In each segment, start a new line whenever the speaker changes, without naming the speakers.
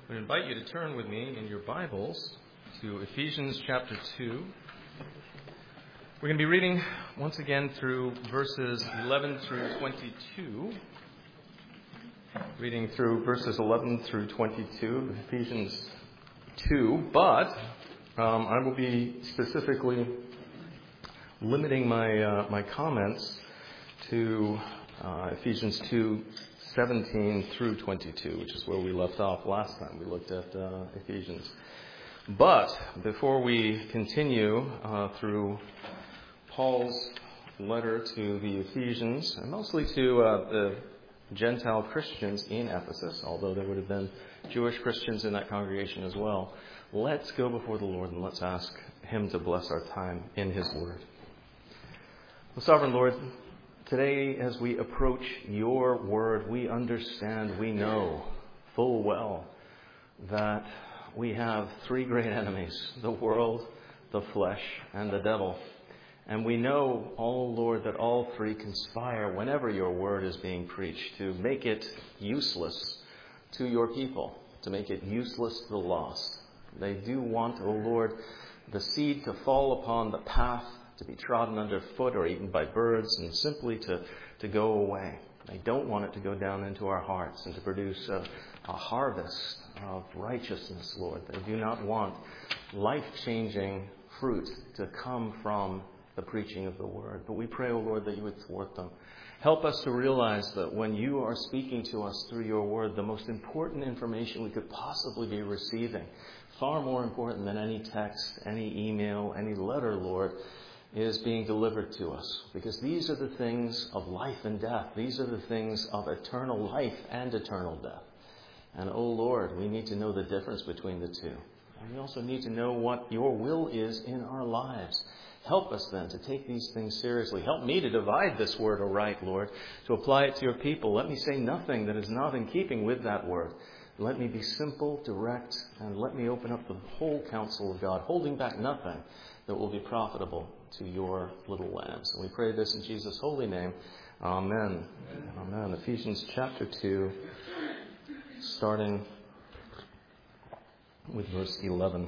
I invite you to turn with me in your Bibles to Ephesians chapter 2. We're going to be reading once again through verses 11 through 22. Reading through verses 11 through 22, Ephesians 2. But I will be specifically limiting my comments to Ephesians 2:17 through 22, which is where we left off last time we looked at Ephesians. But before we continue through Paul's letter to the Ephesians, and mostly to the Gentile Christians in Ephesus, although there would have been Jewish Christians in that congregation as well, let's go before the Lord and let's ask Him to bless our time in His Word. Well, Sovereign Lord, today as we approach Your Word, we understand, we know full well that we have three great enemies: the world, the flesh, and the devil. And we know, oh Lord, that all three conspire whenever Your Word is being preached to make it useless to Your people, to make it useless to the lost. They do want, oh Lord, the seed to fall upon the path, to be trodden underfoot or eaten by birds, and simply to go away. They don't want it to go down into our hearts and to produce a harvest of righteousness, Lord. They do not want life-changing fruit to come from the preaching of the Word. But we pray, O Lord, that You would thwart them. Help us to realize that when You are speaking to us through Your Word, the most important information we could possibly be receiving, far more important than any text, any email, any letter, Lord, is being delivered to us. Because these are the things of life and death. These are the things of eternal life and eternal death. And, oh Lord, we need to know the difference between the two. And we also need to know what Your will is in our lives. Help us then to take these things seriously. Help me to divide this word aright, Lord, to apply it to Your people. Let me say nothing that is not in keeping with that word. Let me be simple, direct, and let me open up the whole counsel of God, holding back nothing that will be profitable to Your little lambs. And we pray this in Jesus' holy name. Amen. Amen. Ephesians chapter 2, starting with verse 11.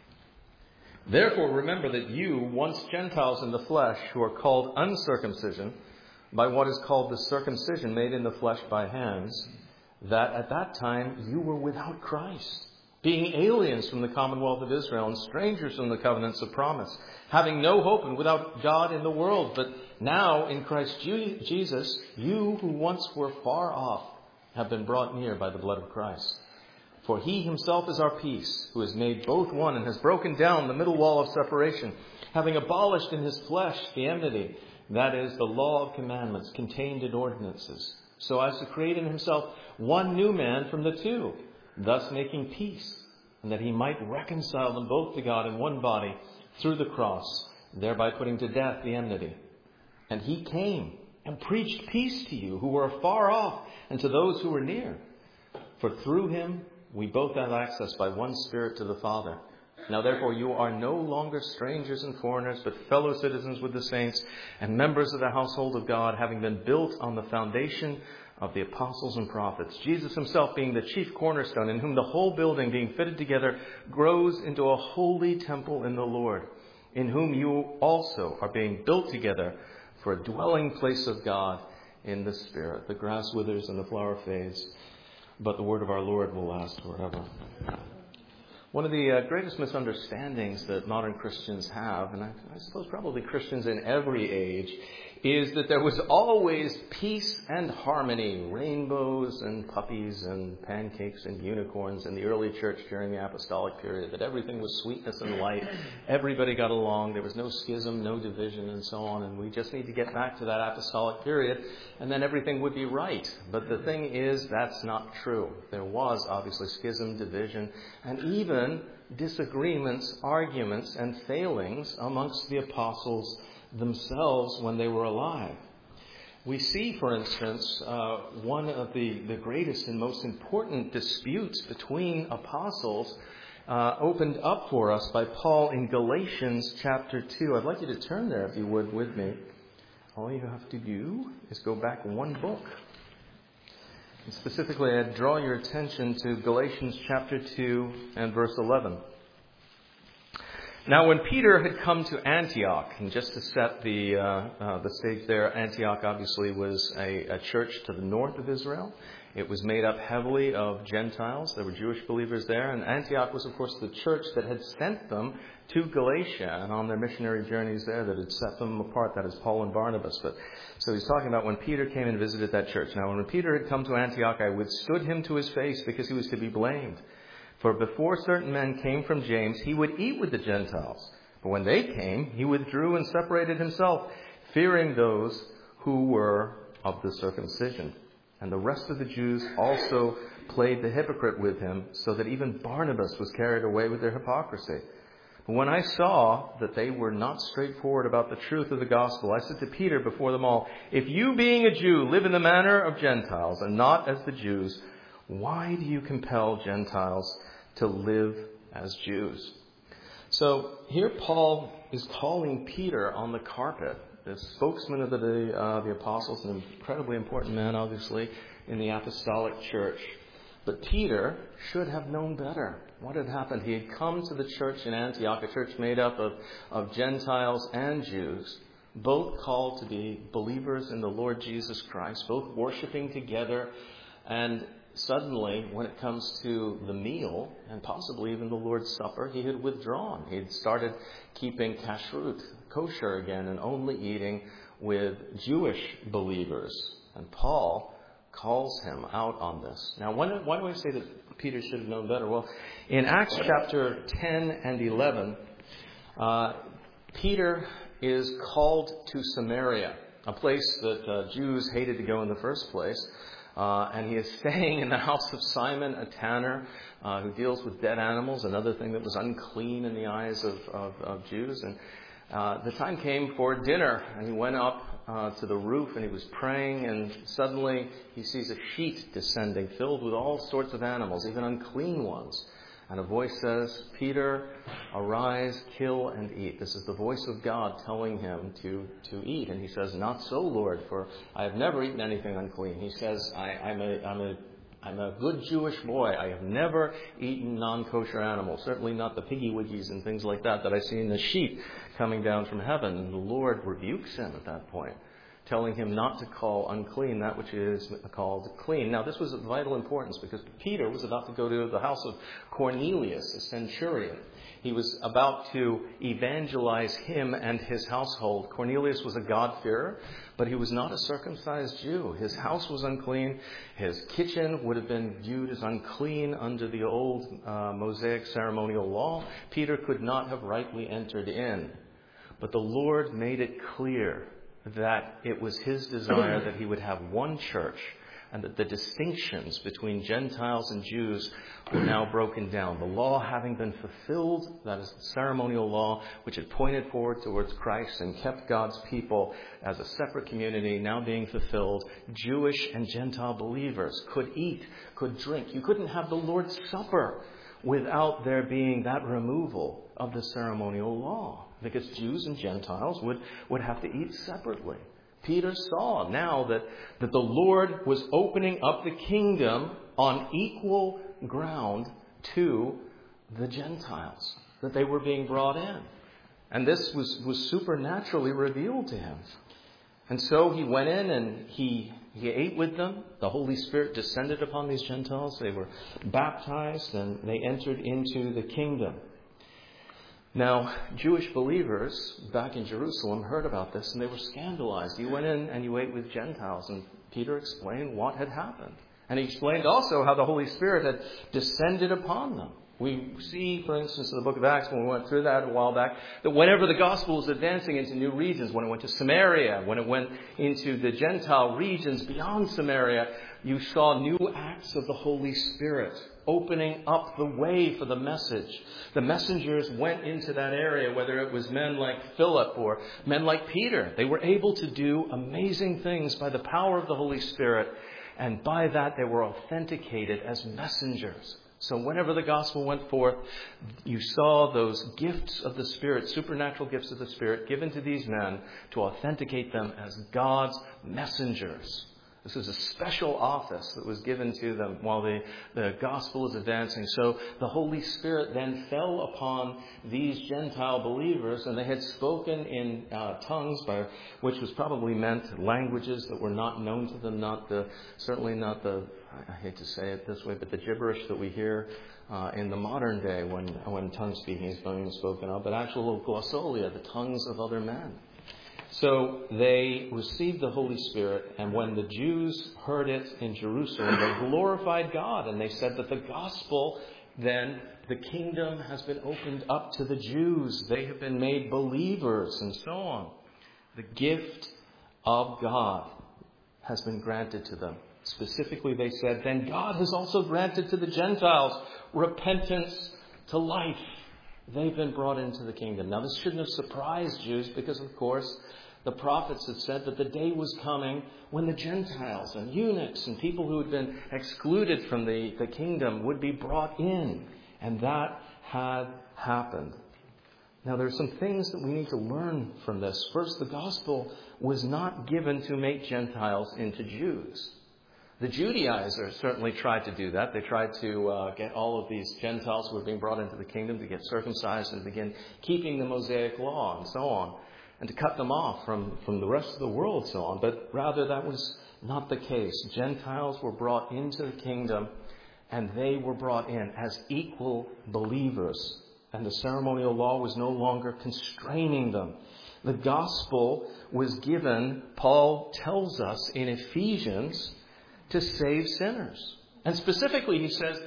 Therefore, remember that you, once Gentiles in the flesh, who are called uncircumcision, by what is called the circumcision made in the flesh by hands, that at that time you were without Christ, being aliens from the commonwealth of Israel and strangers from the covenants of promise, having no hope and without God in the world. But now in Christ Jesus, you who once were far off have been brought near by the blood of Christ. For He Himself is our peace, who has made both one and has broken down the middle wall of separation, having abolished in His flesh the enmity, that is, the law of commandments contained in ordinances, so as to create in Himself one new man from the two, thus making peace, and that He might reconcile them both to God in one body through the cross, thereby putting to death the enmity. And He came and preached peace to you who were afar off, and to those who were near. For through Him we both have access by one Spirit to the Father. Now therefore you are no longer strangers and foreigners, but fellow citizens with the saints and members of the household of God, having been built on the foundation of the apostles and prophets, Jesus Himself being the chief cornerstone, in whom the whole building being fitted together grows into a holy temple in the Lord, in whom you also are being built together for a dwelling place of God in the Spirit. The grass withers and the flower fades, but the word of our Lord will last forever. One of the greatest misunderstandings that modern Christians have, and I suppose probably Christians in every age, is that there was always peace and harmony, rainbows and puppies and pancakes and unicorns in the early church during the apostolic period, that everything was sweetness and light, everybody got along, there was no schism, no division, and so on, and we just need to get back to that apostolic period, and then everything would be right. But the thing is, that's not true. There was obviously schism, division, and even disagreements, arguments, and failings amongst the apostles themselves when they were alive. We see, for instance, one of the greatest and most important disputes between apostles opened up for us by Paul in Galatians chapter 2. I'd like you to turn there, if you would, with me. All you have to do is go back one book. Specifically, I draw your attention to Galatians chapter 2 and verse 11. Now, when Peter had come to Antioch, and just to set the stage there, Antioch obviously was a church to the north of Israel. It was made up heavily of Gentiles. There were Jewish believers there. And Antioch was, of course, the church that had sent them to Galatia and on their missionary journeys there that had set them apart. That is Paul and Barnabas. So he's talking about when Peter came and visited that church. Now, when Peter had come to Antioch, I withstood him to his face because he was to be blamed. For before certain men came from James, he would eat with the Gentiles. But when they came, he withdrew and separated himself, fearing those who were of the circumcision. And the rest of the Jews also played the hypocrite with him, so that even Barnabas was carried away with their hypocrisy. But when I saw that they were not straightforward about the truth of the gospel, I said to Peter before them all, if you, being a Jew, live in the manner of Gentiles and not as the Jews, why do you compel Gentiles to live as Jews? So here Paul is calling Peter on the carpet, the spokesman of the apostles, an incredibly important man, obviously, in the apostolic church. But Peter should have known better. What had happened? He had come to the church in Antioch, a church made up of Gentiles and Jews, both called to be believers in the Lord Jesus Christ, both worshiping together. And suddenly, when it comes to the meal, and possibly even the Lord's Supper, he had withdrawn. He had started keeping kashrut, kosher again, and only eating with Jewish believers. And Paul calls him out on this. Now, why do I say that Peter should have known better? Well, in Acts chapter 10 and 11, Peter is called to Samaria, a place that Jews hated to go in the first place. And he is staying in the house of Simon, a tanner, who deals with dead animals, another thing that was unclean in the eyes of Jews. And the time came for dinner, and he went up to the roof, and he was praying, and suddenly he sees a sheet descending, filled with all sorts of animals, even unclean ones. And a voice says, Peter, arise, kill, and eat. This is the voice of God telling him to eat. And he says, not so, Lord, for I have never eaten anything unclean. He says, I'm a good Jewish boy. I have never eaten non-kosher animals, certainly not the piggy wiggies and things like that I see in the sheet coming down from heaven. And the Lord rebukes him at that point, telling him not to call unclean that which is called clean. Now, this was of vital importance because Peter was about to go to the house of Cornelius, a centurion. He was about to evangelize him and his household. Cornelius was a God-fearer, but he was not a circumcised Jew. His house was unclean. His kitchen would have been viewed as unclean under the old Mosaic ceremonial law. Peter could not have rightly entered in. But the Lord made it clear that it was his desire that he would have one church, and that the distinctions between Gentiles and Jews were now broken down. The law having been fulfilled, that is the ceremonial law, which had pointed forward towards Christ and kept God's people as a separate community, now being fulfilled. Jewish and Gentile believers could eat, could drink. You couldn't have the Lord's Supper without there being that removal of the ceremonial law, because Jews and Gentiles would have to eat separately. Peter saw now that the Lord was opening up the kingdom on equal ground to the Gentiles, that they were being brought in. And this was supernaturally revealed to him. And so he went in and he ate with them. The Holy Spirit descended upon these Gentiles. They were baptized and they entered into the kingdom. Now, Jewish believers back in Jerusalem heard about this and they were scandalized. You went in and you ate with Gentiles, and Peter explained what had happened. And he explained also how the Holy Spirit had descended upon them. We see, for instance, in the book of Acts, when we went through that a while back, that whenever the gospel was advancing into new regions, when it went to Samaria, when it went into the Gentile regions beyond Samaria, you saw new acts of the Holy Spirit opening up the way for the message. The messengers went into that area, whether it was men like Philip or men like Peter. They were able to do amazing things by the power of the Holy Spirit, and by that they were authenticated as messengers. So whenever the gospel went forth, you saw those gifts of the Spirit, supernatural gifts of the Spirit, given to these men to authenticate them as God's messengers. This is a special office that was given to them while the gospel is advancing. So the Holy Spirit then fell upon these Gentile believers, and they had spoken in tongues, which was probably meant languages that were not known to them, certainly not the, I hate to say it this way, but the gibberish that we hear in the modern day when tongue speaking is being spoken of, but actual glossolia, the tongues of other men. So they received the Holy Spirit, and when the Jews heard it in Jerusalem, they glorified God, and they said that the gospel, then, the kingdom has been opened up to the Jews. They have been made believers, and so on. The gift of God has been granted to them. Specifically, they said, then God has also granted to the Gentiles repentance to life. They've been brought into the kingdom. Now, this shouldn't have surprised Jews because, of course, the prophets had said that the day was coming when the Gentiles and eunuchs and people who had been excluded from the kingdom would be brought in. And that had happened. Now, there are some things that we need to learn from this. First, the gospel was not given to make Gentiles into Jews. The Judaizers certainly tried to do that. They tried to get all of these Gentiles who were being brought into the kingdom to get circumcised and begin keeping the Mosaic law and so on, and to cut them off from the rest of the world and so on. But rather, that was not the case. Gentiles were brought into the kingdom, and they were brought in as equal believers. And the ceremonial law was no longer constraining them. The gospel was given, Paul tells us in Ephesians, to save sinners. And specifically, he says,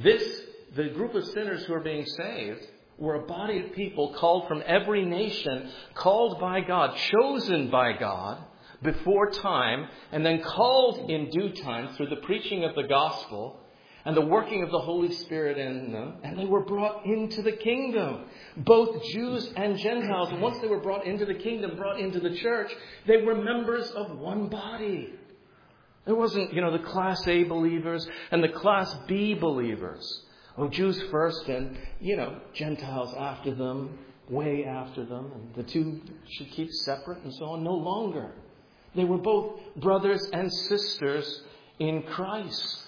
the group of sinners who are being saved were a body of people called from every nation, called by God, chosen by God before time, and then called in due time through the preaching of the gospel and the working of the Holy Spirit in them, and they were brought into the kingdom, both Jews and Gentiles. And once they were brought into the kingdom, brought into the church, they were members of one body. There wasn't, the Class A believers and the Class B believers. Jews first and, Gentiles after them, way after them. And the two should keep separate and so on. No longer. They were both brothers and sisters in Christ.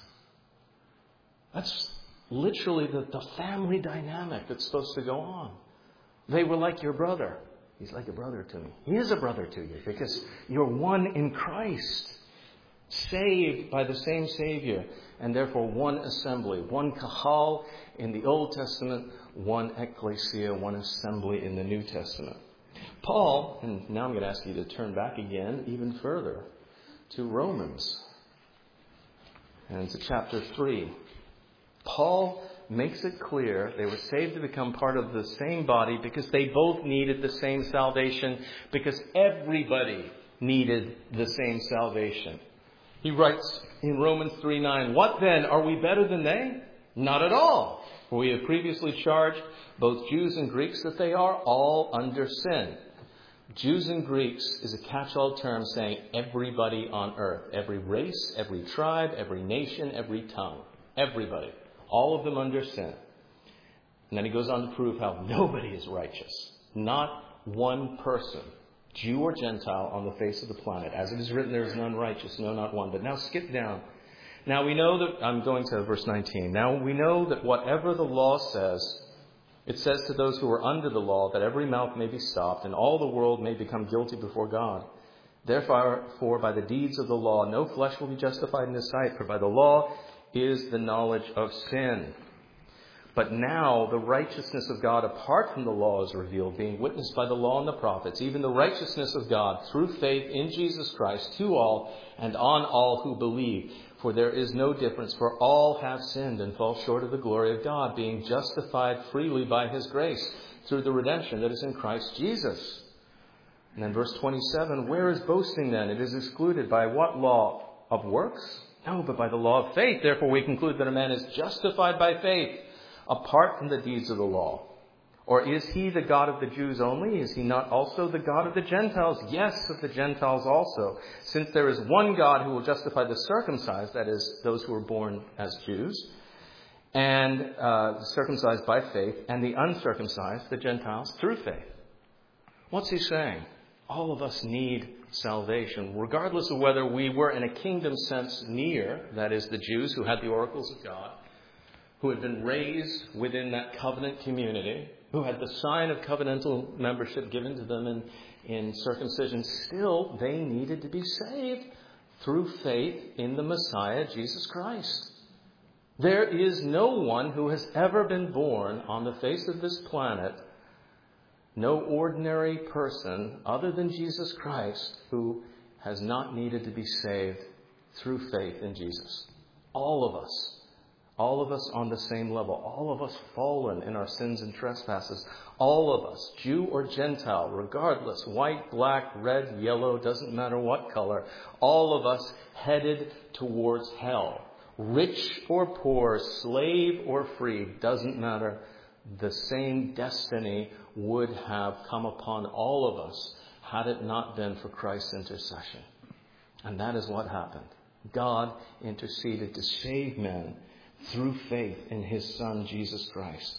That's literally the family dynamic that's supposed to go on. They were like your brother. He's like a brother to me. He is a brother to you because you're one in Christ. Saved by the same Savior, and therefore one assembly, one kahal in the Old Testament, one ecclesia, one assembly in the New Testament. Paul, and now I'm going to ask you to turn back again even further to Romans and to chapter 3. Paul makes it clear they were saved to become part of the same body because they both needed the same salvation, because everybody needed the same salvation. He writes in Romans 3:9, "What then? Are we better than they? Not at all. For we have previously charged both Jews and Greeks that they are all under sin." Jews and Greeks is a catch-all term saying everybody on earth. Every race, every tribe, every nation, every tongue. Everybody. All of them under sin. And then he goes on to prove how nobody is righteous. Not one person, Jew or Gentile, on the face of the planet. As it is written, there is none righteous, no, not one. But now skip down. Now we know that, I'm going to verse 19. Now we know that whatever the law says, it says to those who are under the law that every mouth may be stopped and all the world may become guilty before God. Therefore, by the deeds of the law, no flesh will be justified in his sight, for by the law is the knowledge of sin. But now the righteousness of God apart from the law is revealed, being witnessed by the law and the prophets, even the righteousness of God through faith in Jesus Christ to all and on all who believe. For there is no difference, for all have sinned and fall short of the glory of God, being justified freely by his grace through the redemption that is in Christ Jesus. And then verse 27, where is boasting then? It is excluded. By what law? Of works? No, but by the law of faith. Therefore we conclude that a man is justified by faith, apart from the deeds of the law. Or is he the God of the Jews only? Is he not also the God of the Gentiles? Yes, of the Gentiles also. Since there is one God who will justify the circumcised, that is, those who are born as Jews, and circumcised by faith, and the uncircumcised, the Gentiles, through faith. What's he saying? All of us need salvation, regardless of whether we were in a kingdom sense near, that is, the Jews who had the oracles of God, who had been raised within that covenant community, who had the sign of covenantal membership given to them in circumcision. Still, they needed to be saved through faith in the Messiah, Jesus Christ. There is no one who has ever been born on the face of this planet, no ordinary person other than Jesus Christ, who has not needed to be saved through faith in Jesus. All of us on the same level, all of us fallen in our sins and trespasses, all of us, Jew or Gentile, regardless, white, black, red, yellow, doesn't matter what color, all of us headed towards hell. Rich or poor, slave or free, doesn't matter. The same destiny would have come upon all of us had it not been for Christ's intercession. And that is what happened. God interceded to save men through faith in His Son, Jesus Christ.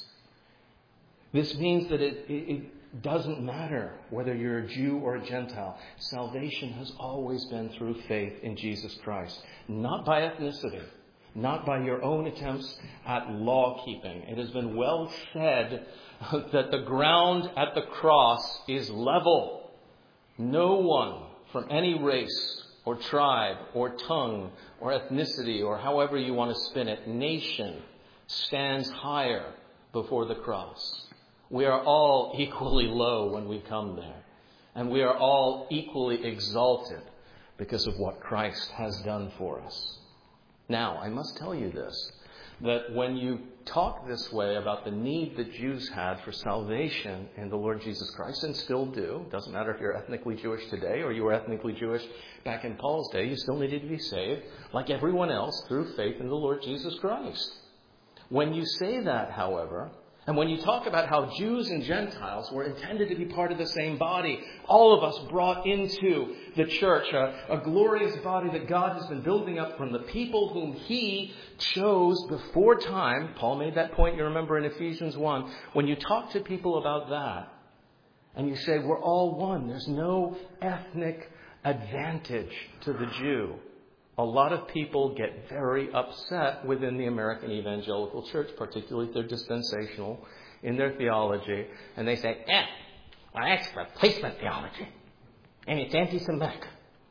This means that it doesn't matter whether you're a Jew or a Gentile. Salvation has always been through faith in Jesus Christ. Not by ethnicity. Not by your own attempts at law-keeping. It has been well said that the ground at the cross is level. No one from any race or tribe or tongue or ethnicity or however you want to spin it, nation, stands higher before the cross. We are all equally low when we come there. And we are all equally exalted because of what Christ has done for us. Now, I must tell you this, that when you talk this way about the need that Jews had for salvation in the Lord Jesus Christ, and still do, doesn't matter if you're ethnically Jewish today or you were ethnically Jewish back in Paul's day, you still needed to be saved, like everyone else, through faith in the Lord Jesus Christ. When you say that, however, and when you talk about how Jews and Gentiles were intended to be part of the same body, all of us brought into the church, a glorious body that God has been building up from the people whom He chose before time. Paul made that point, you remember, in Ephesians 1. When you talk to people about that, and you say, we're all one, there's no ethnic advantage to the Jew, a lot of people get very upset within the American evangelical church, particularly if they're dispensational in their theology. And they say, well, that's replacement theology. And it's anti-Semitic.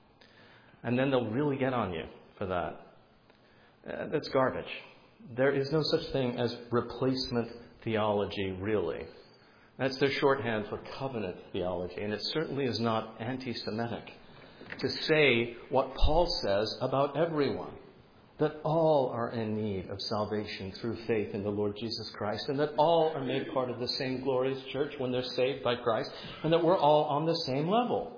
And then they'll really get on you for that. That's garbage. There is no such thing as replacement theology, really. That's their shorthand for covenant theology. And it certainly is not anti-Semitic to say what Paul says about everyone, that all are in need of salvation through faith in the Lord Jesus Christ, and that all are made part of the same glorious church when they're saved by Christ, and that we're all on the same level.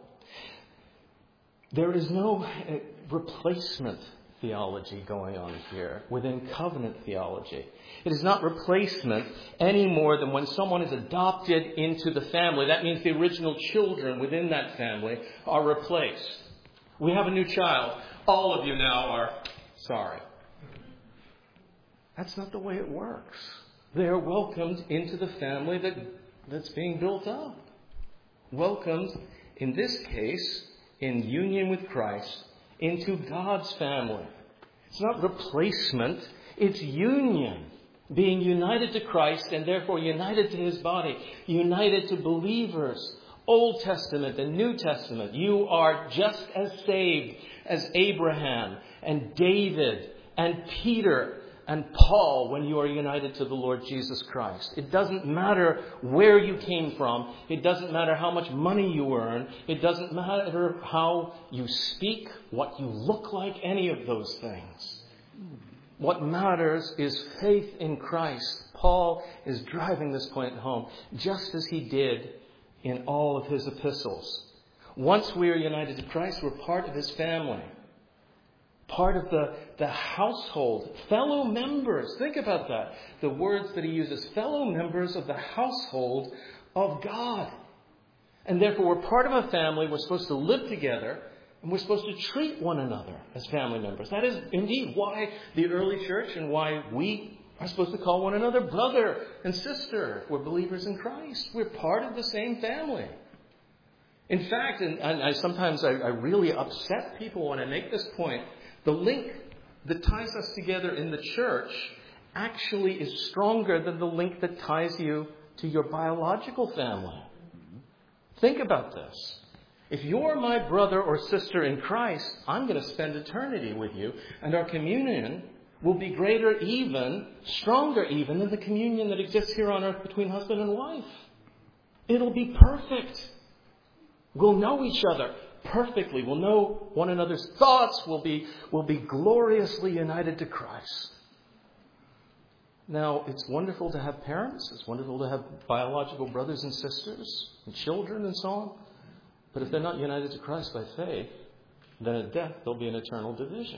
There is no replacement theology going on here within covenant theology. It is not replacement any more than when someone is adopted into the family. That means the original children within that family are replaced. We have a new child. All of you now are sorry. That's not the way it works. They are welcomed into the family that's being built up. Welcomed, in this case, in union with Christ, into God's family. It's not replacement, it's union. Being united to Christ and therefore united to His body, united to believers, Old Testament and New Testament. You are just as saved as Abraham and David and Peter and Paul when you are united to the Lord Jesus Christ. It doesn't matter where you came from. It doesn't matter how much money you earn. It doesn't matter how you speak, what you look like, any of those things. What matters is faith in Christ. Paul is driving this point home, just as he did in all of his epistles. Once we are united to Christ, we're part of His family. Part of the household, fellow members. Think about that. The words that he uses, fellow members of the household of God. And therefore we're part of a family. We're supposed to live together. And we're supposed to treat one another as family members. That is indeed why the early church and why we are supposed to call one another brother and sister. We're believers in Christ. We're part of the same family. In fact, and sometimes I really upset people when I make this point, the link that ties us together in the church actually is stronger than the link that ties you to your biological family. Think about this. If you're my brother or sister in Christ, I'm going to spend eternity with you, and our communion will be greater even, stronger even, than the communion that exists here on earth between husband and wife. It'll be perfect. We'll know each other perfectly. We'll know one another's thoughts. We'll be gloriously united to Christ. Now, it's wonderful to have parents. It's wonderful to have biological brothers and sisters and children and so on. But if they're not united to Christ by faith, then at death there'll be an eternal division.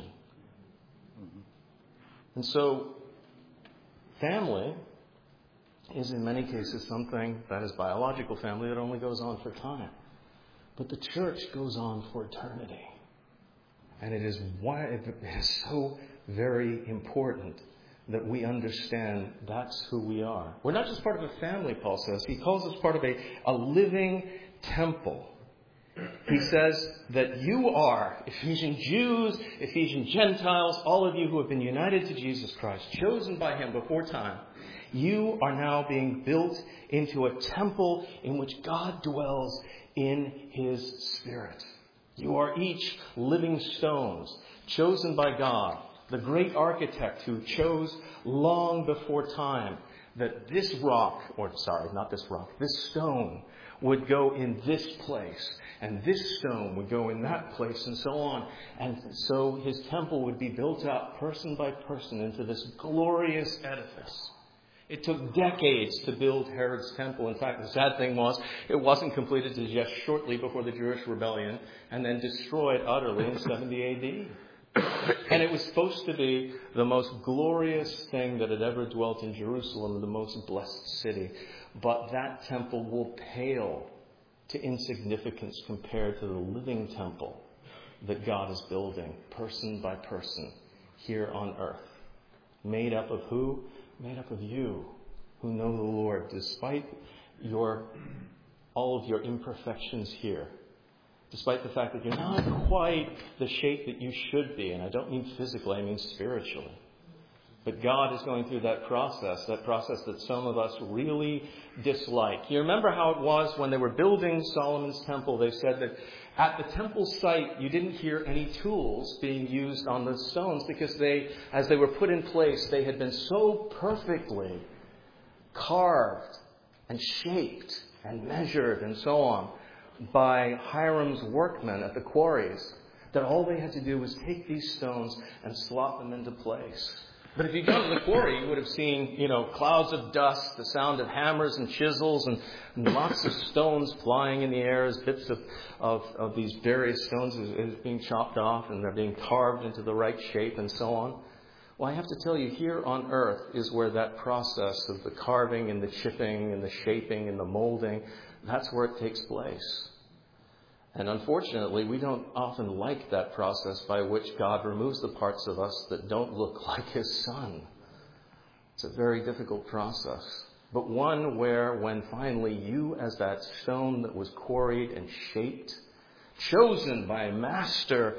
And so, family is in many cases something that is biological family that only goes on for time. But the church goes on for eternity. And it is so very important that we understand that's who we are. We're not just part of a family, Paul says. He calls us part of a living temple. He says that you are, Ephesian Jews, Ephesian Gentiles, all of you who have been united to Jesus Christ, chosen by Him before time, you are now being built into a temple in which God dwells in His Spirit. You are each living stones, chosen by God, the great architect who chose long before time that this stone would go in this place, and this stone would go in that place, and so on. And so His temple would be built up person by person into this glorious edifice. It took decades to build Herod's temple. In fact, the sad thing was, it wasn't completed until just shortly before the Jewish rebellion, and then destroyed utterly in 70 A.D. And it was supposed to be the most glorious thing that had ever dwelt in Jerusalem, the most blessed city. But that temple will pale to insignificance compared to the living temple that God is building, person by person, here on earth. Made up of who? Made up of you, who know the Lord, despite all of your imperfections here. Despite the fact that you're not quite the shape that you should be. And I don't mean physically, I mean spiritually. But God is going through that process that some of us really dislike. You remember how it was when they were building Solomon's temple? They said that at the temple site, you didn't hear any tools being used on the stones because as they were put in place, they had been so perfectly carved and shaped and measured and so on by Hiram's workmen at the quarries, that all they had to do was take these stones and slot them into place. But if you go to the quarry, you would have seen, clouds of dust, the sound of hammers and chisels, and lots of stones flying in the air as bits of these various stones is being chopped off, and they're being carved into the right shape and so on. Well, I have to tell you, here on earth is where that process of the carving and the chipping and the shaping and the molding, that's where it takes place. And unfortunately, we don't often like that process by which God removes the parts of us that don't look like His Son. It's a very difficult process. But one where when finally you, as that stone that was quarried and shaped, chosen by a master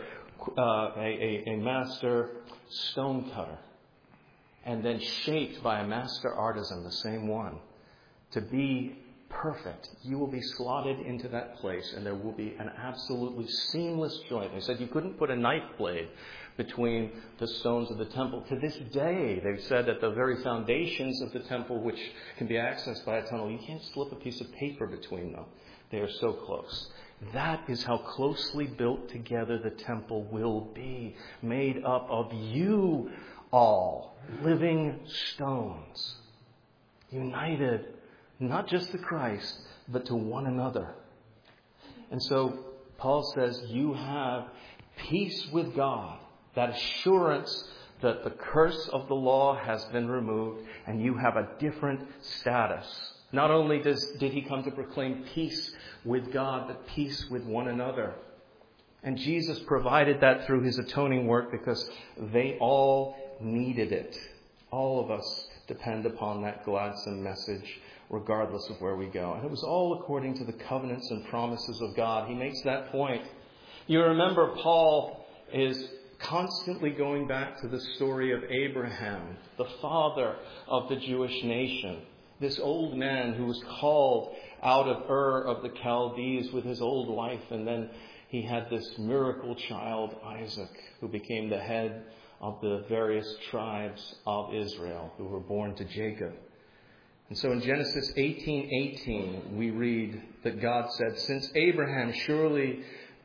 stone cutter, and then shaped by a master artisan, the same one, to be perfect, you will be slotted into that place, and there will be an absolutely seamless joint. They said you couldn't put a knife blade between the stones of the temple. To this day, they've said that the very foundations of the temple, which can be accessed by a tunnel, you can't slip a piece of paper between them. They are so close. That is how closely built together the temple will be, made up of you all, living stones, united not just to Christ, but to one another. And so Paul says you have peace with God, that assurance that the curse of the law has been removed, and you have a different status. Not only did he come to proclaim peace with God, but peace with one another. And Jesus provided that through His atoning work because they all needed it. All of us depend upon that gladsome message regardless of where we go. And it was all according to the covenants and promises of God. He makes that point. You remember Paul is constantly going back to the story of Abraham, the father of the Jewish nation. This old man who was called out of Ur of the Chaldees with his old wife, and then he had this miracle child, Isaac, who became the head of the various tribes of Israel who were born to Jacob. And so in Genesis 18:18, we read that God said, "Since Abraham shall surely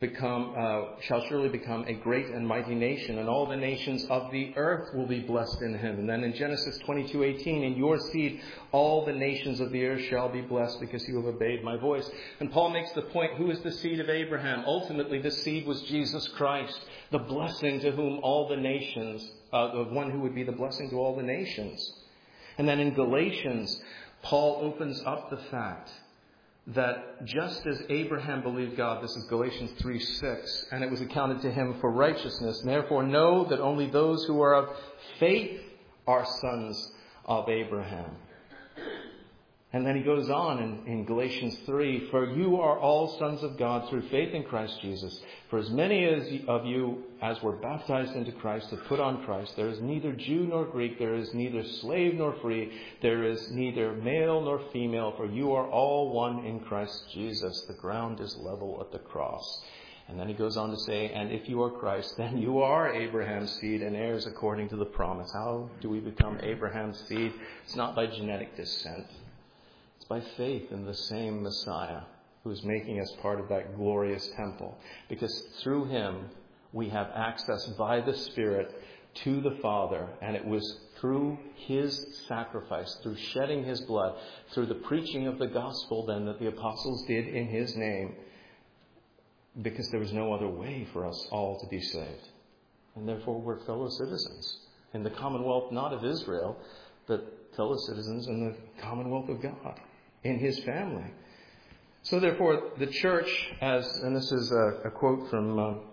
become a great and mighty nation, and all the nations of the earth will be blessed in him." And then in Genesis 22:18, "In your seed all the nations of the earth shall be blessed because you have obeyed my voice." And Paul makes the point, who is the seed of Abraham? Ultimately, the seed was Jesus Christ, the blessing to whom all the nations, the one who would be the blessing to all the nations. And then in Galatians, Paul opens up the fact that just as Abraham believed God, this is Galatians 3:6, and it was accounted to him for righteousness. Therefore know that only those who are of faith are sons of Abraham. And then he goes on in Galatians 3, "For you are all sons of God through faith in Christ Jesus. For as many of you as were baptized into Christ have put on Christ. There is neither Jew nor Greek, there is neither slave nor free, there is neither male nor female, for you are all one in Christ Jesus. The ground is level at the cross." And then he goes on to say, "And if you are Christ, then you are Abraham's seed and heirs according to the promise." How do we become Abraham's seed? It's not by genetic descent. It's by faith in the same Messiah who is making us part of that glorious temple. Because through him we have access by the Spirit to the Father. And it was through his sacrifice, through shedding his blood, through the preaching of the gospel then that the apostles did in his name. Because there was no other way for us all to be saved. And therefore we're fellow citizens in the commonwealth, not of Israel, but fellow citizens in the commonwealth of God, in his family. So therefore, the church, and this is a quote from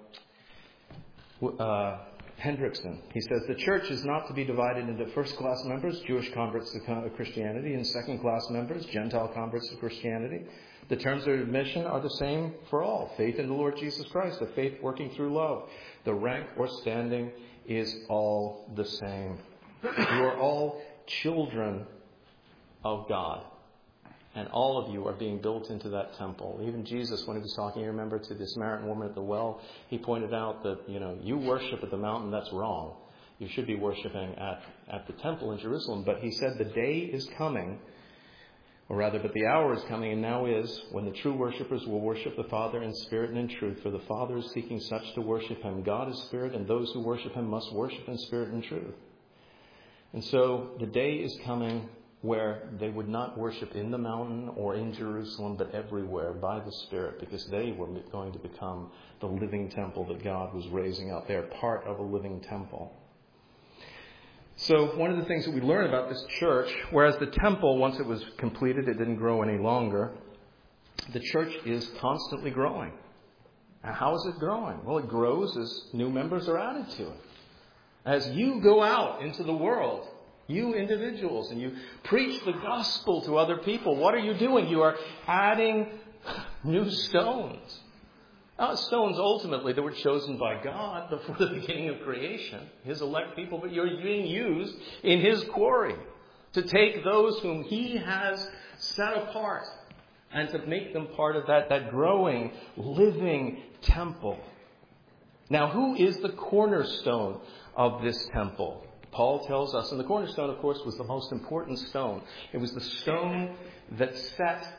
Hendrickson. He says, "The church is not to be divided into first-class members, Jewish converts to Christianity, and second-class members, Gentile converts to Christianity. The terms of admission are the same for all. Faith in the Lord Jesus Christ, the faith working through love. The rank or standing is all the same. You are all children of God. And all of you are being built into that temple." Even Jesus, when he was talking, you remember, to the Samaritan woman at the well, he pointed out that, you worship at the mountain, that's wrong. You should be worshiping at the temple in Jerusalem. But he said the day is coming, but the hour is coming, and now is, when the true worshippers will worship the Father in spirit and in truth. For the Father is seeking such to worship him. God is spirit, and those who worship him must worship in spirit and truth. And so the day is coming where they would not worship in the mountain or in Jerusalem, but everywhere by the Spirit, because they were going to become the living temple that God was raising up. They're part of a living temple. So one of the things that we learn about this church, whereas the temple, once it was completed, it didn't grow any longer, the church is constantly growing. And how is it growing? Well, it grows as new members are added to it. As you go out into the world, you individuals, and you preach the gospel to other people, what are you doing? You are adding new stones. Stones ultimately that were chosen by God before the beginning of creation, his elect people, but you're being used in his quarry to take those whom he has set apart and to make them part of that growing, living temple. Now, who is the cornerstone of this temple? Paul tells us, and the cornerstone, of course, was the most important stone. It was the stone that set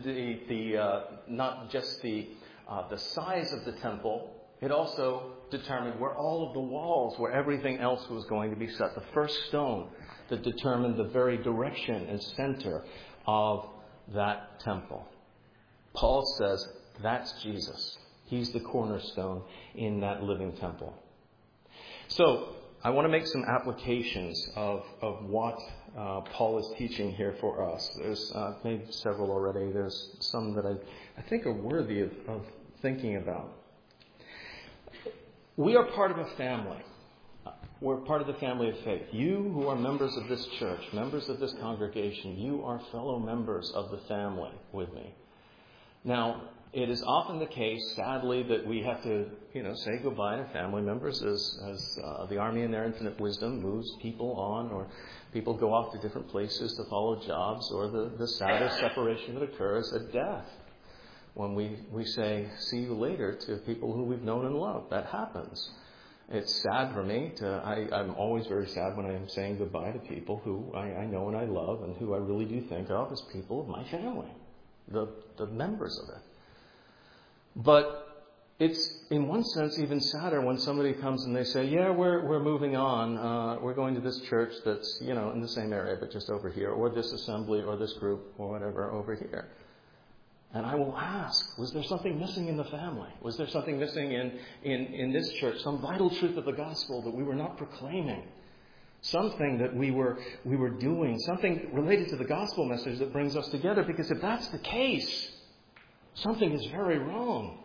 not just the size of the temple. It also determined where all of the walls, where everything else was going to be set. The first stone that determined the very direction and center of that temple. Paul says that's Jesus. He's the cornerstone in that living temple. So I want to make some applications of what Paul is teaching here for us. There's made several already. There's some that I think are worthy of thinking about. We are part of a family. we're part of the family of faith. You who are members of this church, members of this congregation, you are fellow members of the family with me. Now, it is often the case, sadly, that we have to, say goodbye to family members as the army in their infinite wisdom moves people on, or people go off to different places to follow jobs, or the saddest separation that occurs at death. When we say, see you later, to people who we've known and loved. That happens. It's sad for me. I'm always very sad when I'm saying goodbye to people who I know and I love and who I really do think of as people of my family, the members of it. But it's, in one sense, even sadder when somebody comes and they say, yeah, we're moving on. We're going to this church that's, in the same area, but just over here, or this assembly, or this group, or whatever, over here. And I will ask, was there something missing in the family? Was there something missing in this church? Some vital truth of the gospel that we were not proclaiming? Something that we were doing? Something related to the gospel message that brings us together? Because if that's the case, something is very wrong.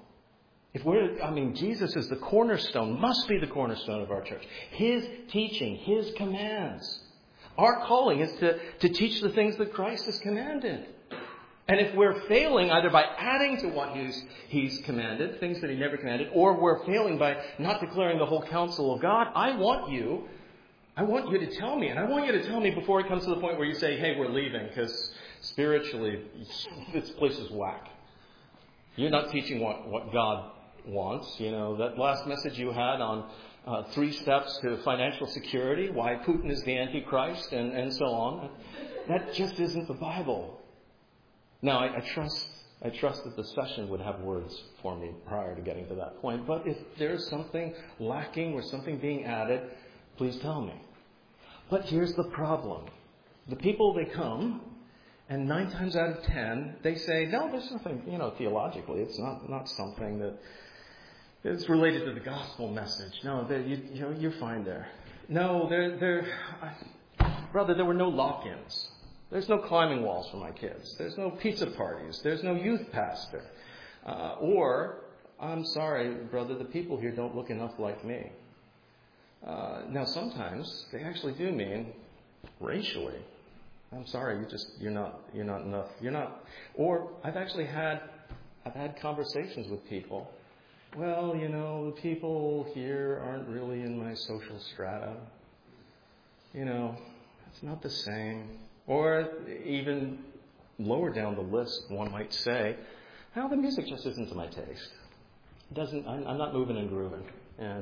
Jesus is the cornerstone, must be the cornerstone of our church. His teaching, His commands. Our calling is to teach the things that Christ has commanded. And if we're failing either by adding to what He's commanded, things that He never commanded, or we're failing by not declaring the whole counsel of God, I want you to tell me. And I want you to tell me before it comes to the point where you say, hey, we're leaving, because spiritually, this place is whack. You're not teaching what God wants. That last message you had on 3 steps to financial security, why Putin is the Antichrist, and so on. That just isn't the Bible. Now, I trust that the session would have words for me prior to getting to that point. But if there's something lacking or something being added, please tell me. But here's the problem. The people, they come, and 9 times out of 10, they say, no, there's nothing, theologically, it's not something that is related to the gospel message. No, you're fine there. No, brother, there were no lock-ins. There's no climbing walls for my kids. There's no pizza parties. There's no youth pastor. Or, I'm sorry, brother, the people here don't look enough like me. Now, sometimes they actually do mean racially. I'm sorry, you're not enough. Or I've had conversations with people. Well, the people here aren't really in my social strata. It's not the same. Or even lower down the list, one might say, the music just isn't to my taste. I'm not moving and grooving. And,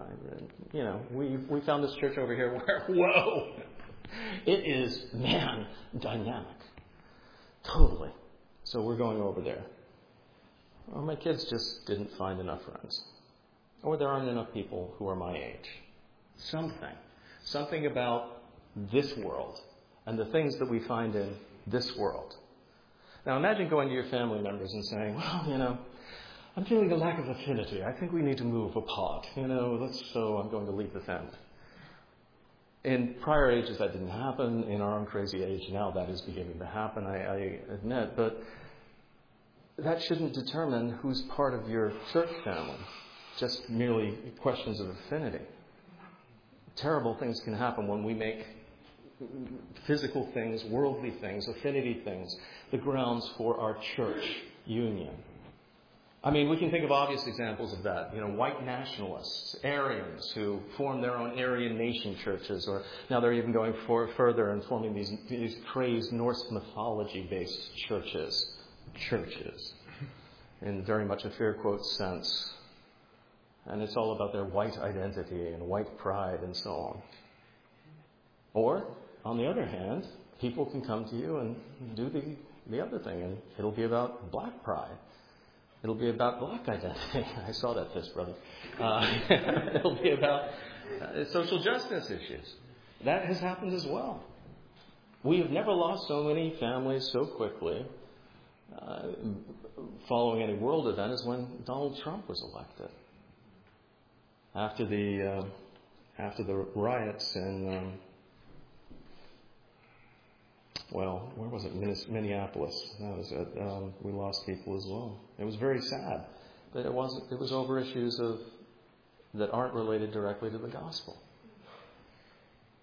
we found this church over here where, whoa, it is, dynamic. Totally. So we're going over there. Or my kids just didn't find enough friends. Or there aren't enough people who are my age. Something about this world and the things that we find in this world. Now imagine going to your family members and saying, well, I'm feeling a lack of affinity. I think we need to move apart. So I'm going to leave the family. In prior ages that didn't happen. In our own crazy age now that is beginning to happen, I admit. But that shouldn't determine who's part of your church family. Just merely questions of affinity. Terrible things can happen when we make physical things, worldly things, affinity things, the grounds for our church union. We can think of obvious examples of that. White nationalists, Aryans who form their own Aryan nation churches, or now they're even going further and forming these crazed Norse mythology-based churches, in very much a fair quote sense. And it's all about their white identity and white pride and so on. Or, on the other hand, people can come to you and do the other thing, and it'll be about black pride. It'll be about black identity. I saw that fist, brother. It'll be about social justice issues. That has happened as well. We have never lost so many families so quickly following any world event as when Donald Trump was elected. After the riots in where was it? Minneapolis. That was it. We lost people as well. It was very sad, but it was over issues that aren't related directly to the gospel.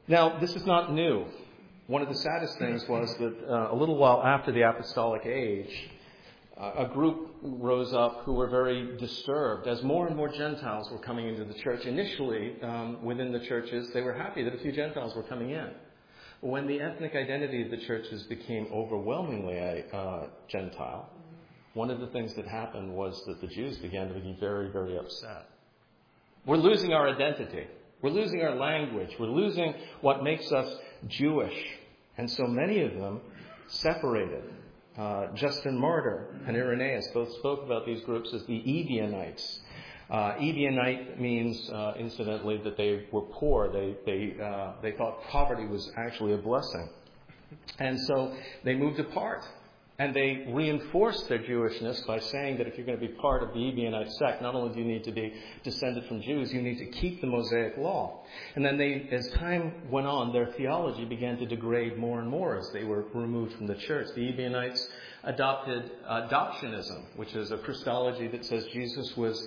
Now, this is not new. One of the saddest things was that a little while after the apostolic age, a group rose up who were very disturbed as more and more Gentiles were coming into the church. Initially, within the churches, they were happy that a few Gentiles were coming in. When the ethnic identity of the churches became overwhelmingly Gentile, one of the things that happened was that the Jews began to be very, very upset. We're losing our identity. We're losing our language. We're losing what makes us Jewish. And so many of them separated. Justin Martyr and Irenaeus both spoke about these groups as the Ebionites. Ebionite means, incidentally, that they were poor. They thought poverty was actually a blessing. And so they moved apart. And they reinforced their Jewishness by saying that if you're going to be part of the Ebionite sect, not only do you need to be descended from Jews, you need to keep the Mosaic law. And then as time went on, their theology began to degrade more and more as they were removed from the church. The Ebionites adopted adoptionism, which is a Christology that says Jesus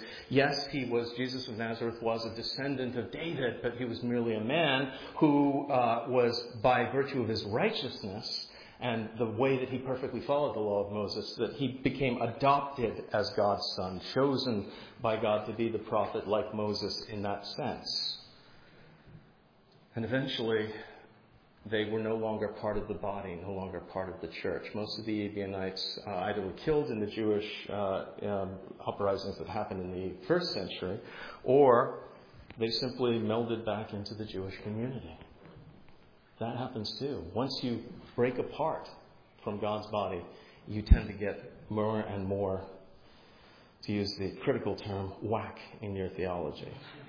of Nazareth was a descendant of David, but he was merely a man who was, by virtue of his righteousness, and the way that he perfectly followed the law of Moses, that he became adopted as God's son, chosen by God to be the prophet like Moses in that sense. And eventually, they were no longer part of the body, no longer part of the church. Most of the Ebionites either were killed in the Jewish uprisings that happened in the first century, or they simply melded back into the Jewish community. That happens too. Once you break apart from God's body, you tend to get more and more, to use the critical term, whack in your theology.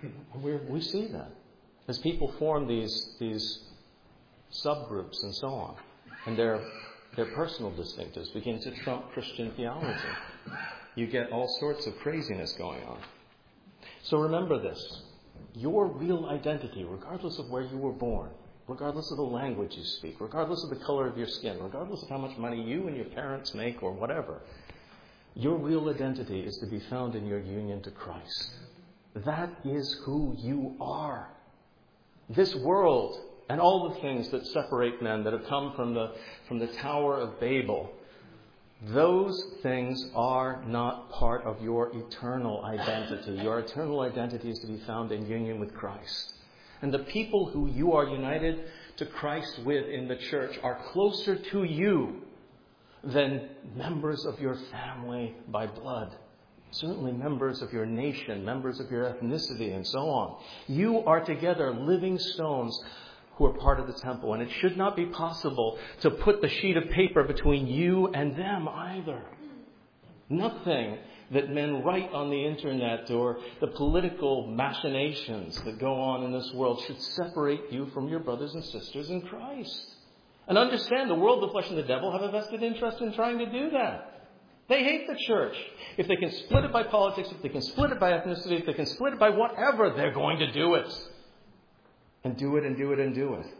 We see that as people form these subgroups and so on, and their personal distinctives begin to trump Christian theology. You get all sorts of craziness going on. So remember this. Your real identity, regardless of where you were born, regardless of the language you speak, regardless of the color of your skin, regardless of how much money you and your parents make or whatever, your real identity is to be found in your union to Christ. That is who you are. This world and all the things that separate men that have come from the Tower of Babel, those things are not part of your eternal identity. Your eternal identity is to be found in union with Christ. And the people who you are united to Christ with in the church are closer to you than members of your family by blood. Certainly members of your nation, members of your ethnicity, and so on. You are together living stones who are part of the temple. And it should not be possible to put the sheet of paper between you and them either. Nothing that men write on the internet or the political machinations that go on in this world should separate you from your brothers and sisters in Christ. And understand, the world, the flesh, and the devil have a vested interest in trying to do that. They hate the church. If they can split it by politics, if they can split it by ethnicity, if they can split it by whatever, they're going to do it. And do it and do it and do it.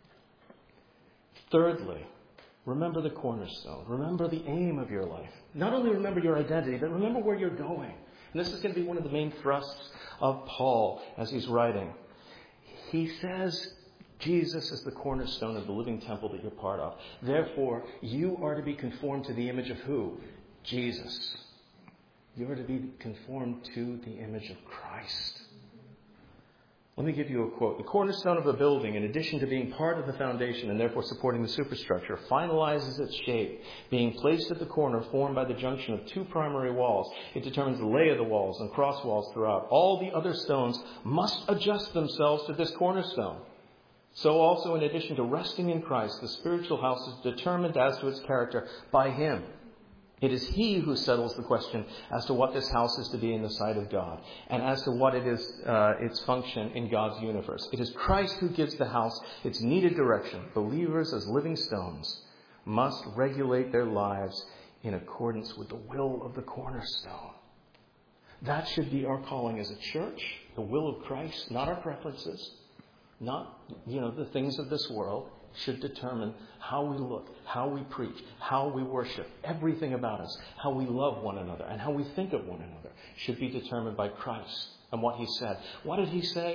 Thirdly, remember the cornerstone. Remember the aim of your life. Not only remember your identity, but remember where you're going. And this is going to be one of the main thrusts of Paul as he's writing. He says Jesus is the cornerstone of the living temple that you're part of. Therefore, you are to be conformed to the image of who? Jesus. You are to be conformed to the image of Christ. Let me give you a quote. The cornerstone of a building, in addition to being part of the foundation and therefore supporting the superstructure, finalizes its shape. Being placed at the corner formed by the junction of two primary walls, it determines the lay of the walls and cross walls throughout. All the other stones must adjust themselves to this cornerstone. So also, in addition to resting in Christ, the spiritual house is determined as to its character by Him. It is He who settles the question as to what this house is to be in the sight of God and as to what it is its function in God's universe. It is Christ who gives the house its needed direction. Believers as living stones must regulate their lives in accordance with the will of the cornerstone. That should be our calling as a church, the will of Christ, not our preferences, not, the things of this world. Should determine how we look, how we preach, how we worship. Everything about us, how we love one another, and how we think of one another should be determined by Christ and what He said. What did He say?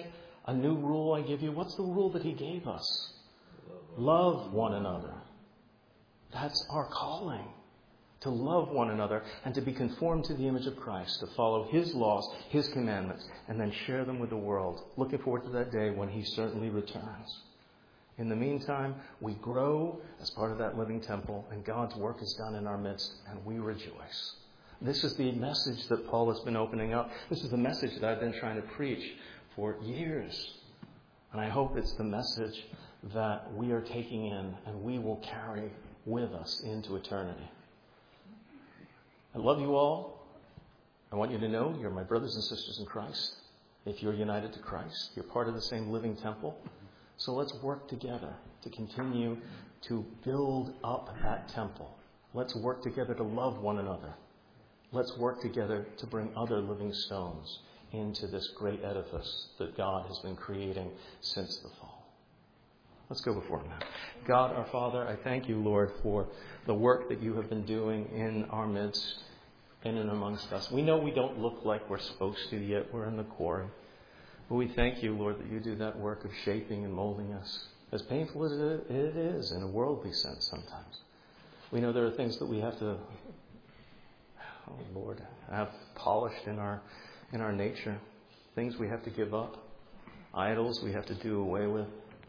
A new rule I give you. What's the rule that he gave us? Love one another. That's our calling. To love one another and to be conformed to the image of Christ, to follow his laws, his commandments, and then share them with the world. Looking forward to that day when he certainly returns. In the meantime, we grow as part of that living temple, and God's work is done in our midst, and we rejoice. This is the message that Paul has been opening up. This is the message that I've been trying to preach for years. And I hope it's the message that we are taking in and we will carry with us into eternity. I love you all. I want you to know you're my brothers and sisters in Christ. If you're united to Christ, you're part of the same living temple. So let's work together to continue to build up that temple. Let's work together to love one another. Let's work together to bring other living stones into this great edifice that God has been creating since the fall. Let's go before him now. God, our Father, I thank you, Lord, for the work that you have been doing in our midst, in and amongst us. We know we don't look like we're supposed to yet. We're in the quarry. But we thank you, Lord, that you do that work of shaping and molding us. As painful as it is in a worldly sense sometimes. We know there are things that we have to, have polished in our nature. Things we have to give up. Idols we have to do away with.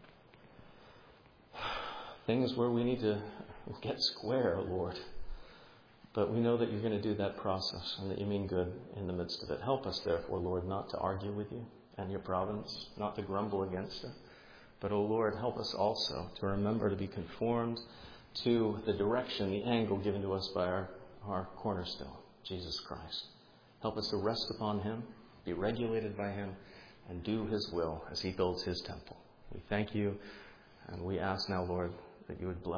Things where we need to get square, Lord. But we know that you're going to do that process and that you mean good in the midst of it. Help us, therefore, Lord, not to argue with you and your providence, not to grumble against it. But, oh Lord, help us also to remember to be conformed to the direction, the angle given to us by our cornerstone, Jesus Christ. Help us to rest upon him, be regulated by him, and do his will as he builds his temple. We thank you, and we ask now, Lord, that you would bless